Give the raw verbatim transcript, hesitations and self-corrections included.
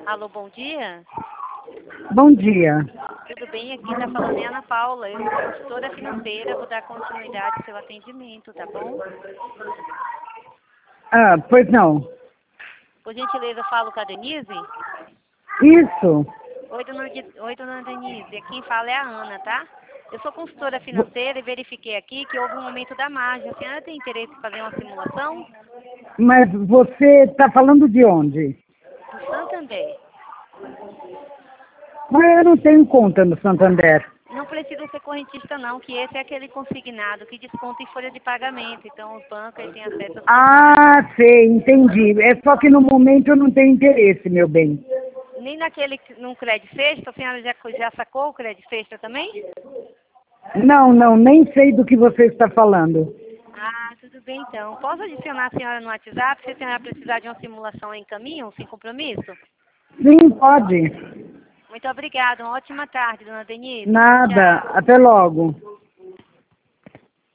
Alô, bom dia. Bom dia. Tudo bem? Aqui está falando é a Ana Paula. Eu sou consultora financeira, vou dar continuidade ao seu atendimento, tá bom? Ah, pois não. Por gentileza, eu falo com a Denise? Isso. Oi, dona, Di- Oi, dona Denise. Quem fala é a Ana, tá? Eu sou consultora financeira e verifiquei aqui que houve um aumento da margem. A senhora tem interesse em fazer uma simulação? Mas você está falando de onde? Do Santander. Mas eu não tenho conta no Santander. Não precisa ser correntista não, que esse é aquele consignado que desconta em folha de pagamento. Então os bancos aí têm acesso às Ah, sei, entendi. É só que no momento eu não tenho interesse, meu bem. Nem naquele, num crédito sexta, a senhora já, já sacou o crédito sexta também? Não, não, nem sei do que você está falando. Ah, tudo bem então. Posso adicionar a senhora no WhatsApp se a senhora precisar de uma simulação em caminho, sem compromisso? Sim, pode. Muito obrigada. Uma ótima tarde, dona Denise. Nada. Tchau. Até logo.